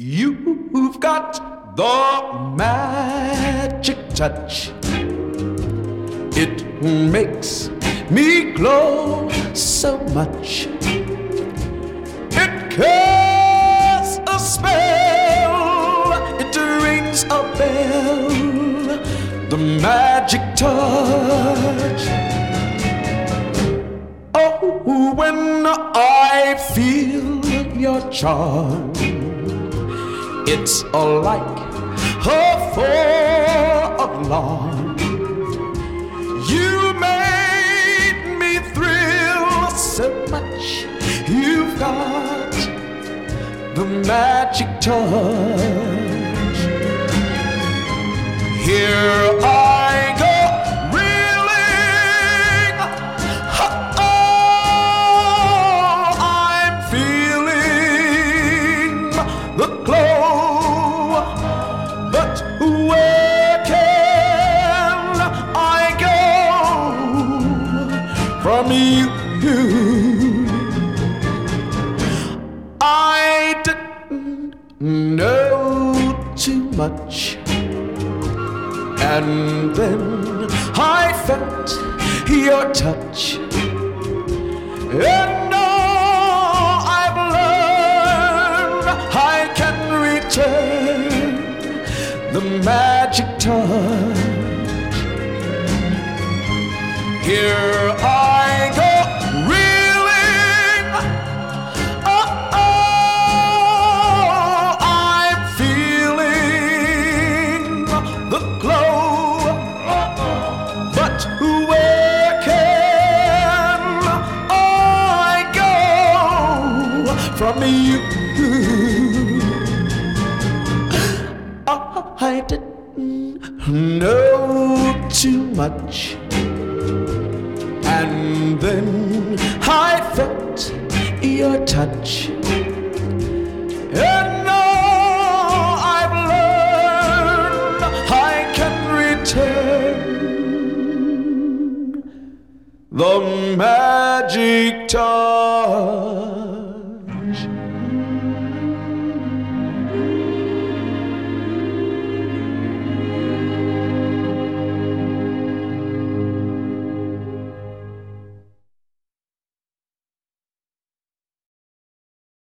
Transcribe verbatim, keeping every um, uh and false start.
You've got the magic touch. It makes me glow so much. It casts a spell. It rings a bell. The magic touch. Oh, when I feel your charm, it's like a four-alarm. You made me thrill so much. You've got the magic touch. Here I go, reeling. Oh, I'm feeling the glow. But where can I go from you? I didn't know too much, and then I felt your touch. And now I've learned I can return the magic touch. Here I go, reeling. Oh, oh, I'm feeling the glow. But where can I go from you? I didn't know too much, and then I felt your touch. And now I've learned I can return the magic touch.